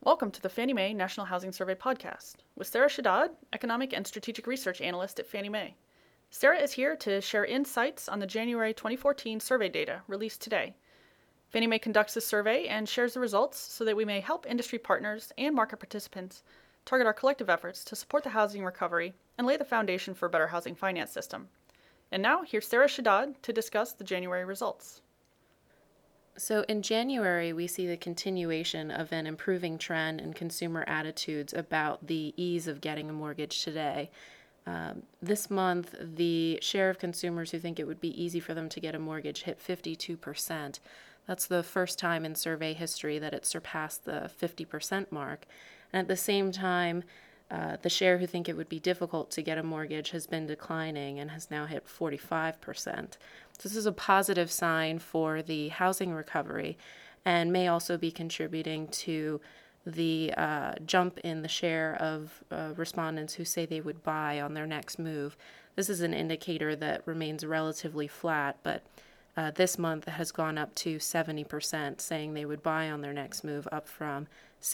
Welcome to the Fannie Mae National Housing Survey podcast with Sarah Shadad, Economic and Strategic Research Analyst at Fannie Mae. Sarah is here to share insights on the January 2014 survey data released today. Fannie Mae conducts this survey and shares the results so that we may help industry partners and market participants target our collective efforts to support the housing recovery and lay the foundation for a better housing finance system. And now, here's Sarah Shadad to discuss the January results. So in January, we see the continuation of an improving trend in consumer attitudes about the ease of getting a mortgage today. This month, the share of consumers who think it would be easy for them to get a mortgage hit 52%. That's the first time in survey history that it surpassed the 50% mark. And at the same time, the share who think it would be difficult to get a mortgage has been declining and has now hit 45%. So this is a positive sign for the housing recovery and may also be contributing to the jump in the share of respondents who say they would buy on their next move. This is an indicator that remains relatively flat, but this month has gone up to 70% saying they would buy on their next move, up from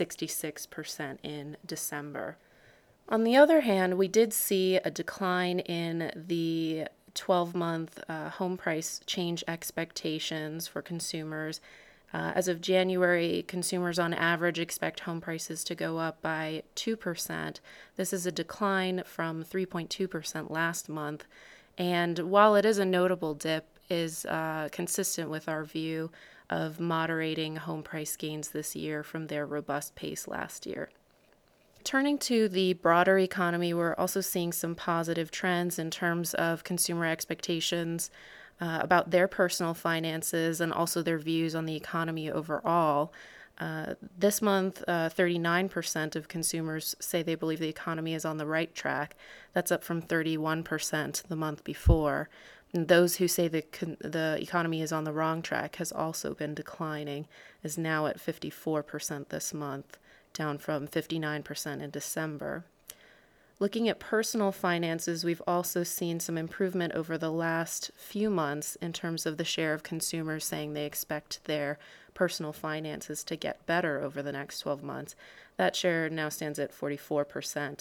66% in December. On the other hand, we did see a decline in the 12-month home price change expectations for consumers. As of January, consumers on average expect home prices to go up by 2%. This is a decline from 3.2% last month. And while it is a notable dip, is consistent with our view of moderating home price gains this year from their robust pace last year. Turning to the broader economy, we're also seeing some positive trends in terms of consumer expectations about their personal finances and also their views on the economy overall. This month, 39% of consumers say they believe the economy is on the right track. That's up from 31% the month before. And those who say the economy is on the wrong track has also been declining, is now at 54% this month, down from 59% in December. Looking at personal finances, we've also seen some improvement over the last few months in terms of the share of consumers saying they expect their personal finances to get better over the next 12 months. That share now stands at 44%,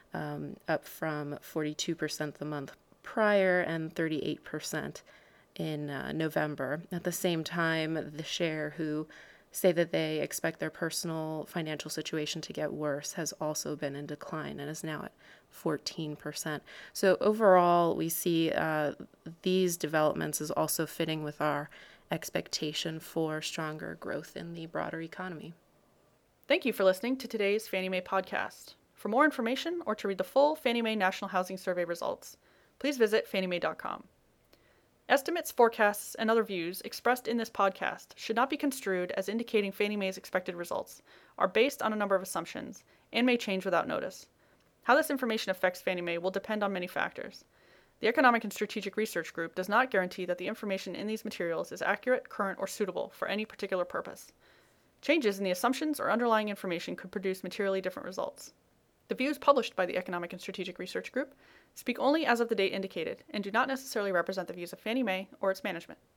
up from 42% the month prior and 38% in November. At the same time, the share who say that they expect their personal financial situation to get worse has also been in decline and is now at 14%. So overall, we see these developments as also fitting with our expectation for stronger growth in the broader economy. Thank you for listening to today's Fannie Mae podcast. For more information or to read the full Fannie Mae National Housing Survey results, please visit fanniemae.com. Estimates, forecasts, and other views expressed in this podcast should not be construed as indicating Fannie Mae's expected results, are based on a number of assumptions, and may change without notice. How this information affects Fannie Mae will depend on many factors. The Economic and Strategic Research Group does not guarantee that the information in these materials is accurate, current, or suitable for any particular purpose. Changes in the assumptions or underlying information could produce materially different results. The views published by the Economic and Strategic Research Group speak only as of the date indicated and do not necessarily represent the views of Fannie Mae or its management.